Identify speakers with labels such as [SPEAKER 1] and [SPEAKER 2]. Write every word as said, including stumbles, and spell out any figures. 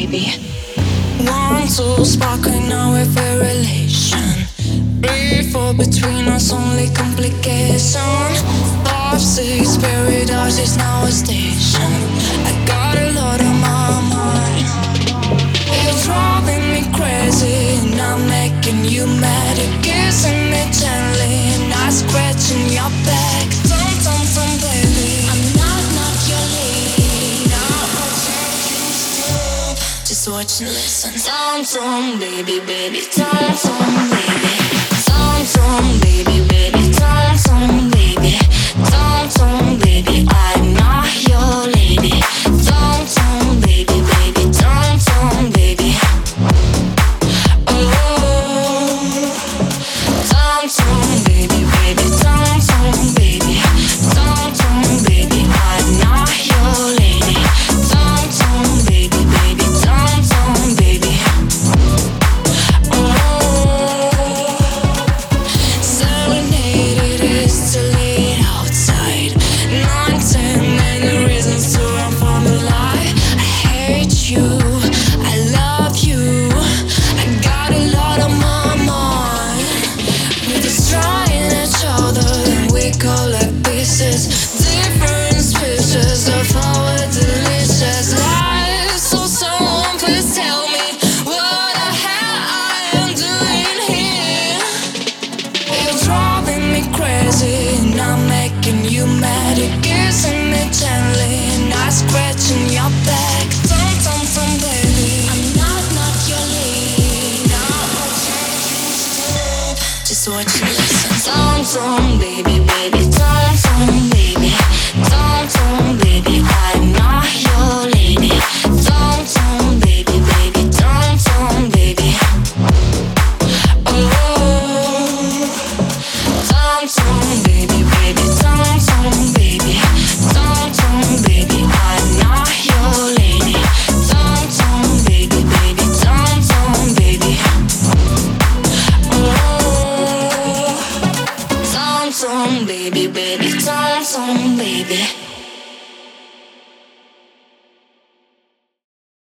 [SPEAKER 1] baby.
[SPEAKER 2] One, two, sparkling now with a relation. Three, four, between us only complication. Five, six, paradise is now a station. I got a lot on my mind. You're driving me crazy, and I'm making you mad. You're kissing me gently, and I'm scratching your back. Dum dum dum, baby. I'm not not your lady. Just watch and listen. Dum dum, baby, baby. Dum dum, baby. Dum dum, baby, baby. Dum dum, baby. Dum dum, baby. I'm not your lady. Dum dum, baby, baby. Dum dum, baby. Oh, dum dum, baby, baby. Dum dum, baby. Dum dum, baby. I'm not your lady. Dum dum, baby, baby. Dum dum, baby. Oh, serenade, it is too late outside. Nine, ten, many reasons to run from the light. I hate you, I love you. I got a lot on my mind. We're destroying each other and we collect pieces. Different species of our delicious lives. So someone please tell me what the hell I am doing here. You're driving me crazy, and I'm making you mad. You're kissing me gently, and I'm scratching your back. Dum dum dum, baby. I'm not not your lady. No, just watch and listen. Dum dum, baby, baby. Dum dum, baby. Dum dum, baby. I'm not your lady. Dum dum, baby, baby. Dum dum, baby. Oh, dum dum, baby, baby. Dum dum, baby. Dum dum, baby. I'm not your lady. Dum dum, baby, baby. Dum dum, baby. Oh, dum dum, baby, baby. Dum dum, baby.